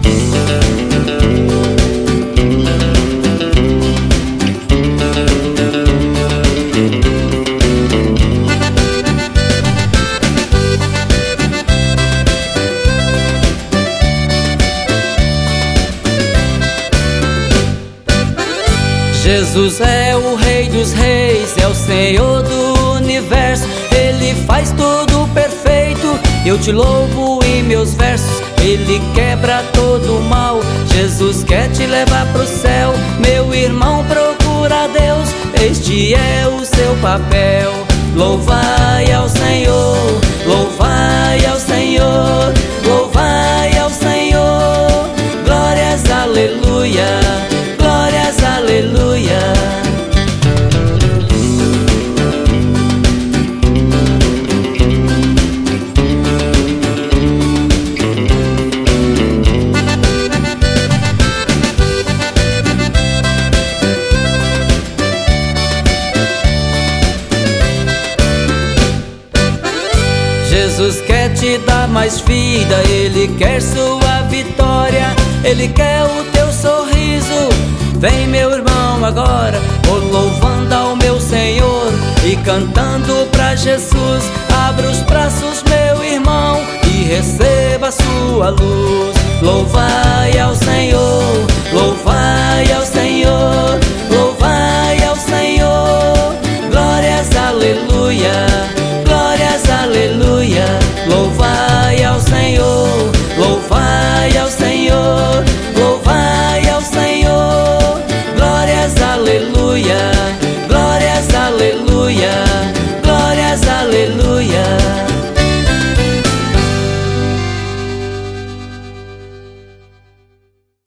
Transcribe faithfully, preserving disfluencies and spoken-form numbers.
Jesus é o Rei dos Reis, é o Senhor do Universo. Ele faz tudo perfeito, eu te louvo em meus versos. Ele quebra todo o mal, Jesus quer te levar pro céu. Meu irmão, procura a Deus, este é o seu papel. Louvai ao Senhor, louvai ao Senhor, louvai ao Senhor. Glórias, aleluia, glórias, aleluia. Jesus quer te dar mais vida, Ele quer sua vitória, Ele quer o teu sorriso. Vem, meu irmão, agora, vou louvando ao meu Senhor e cantando pra Jesus. Abra os braços, meu irmão, e receba a sua luz. Louvai ao Senhor, louvai ao Senhor, louvai ao Senhor. Glórias, aleluia, glórias, aleluia.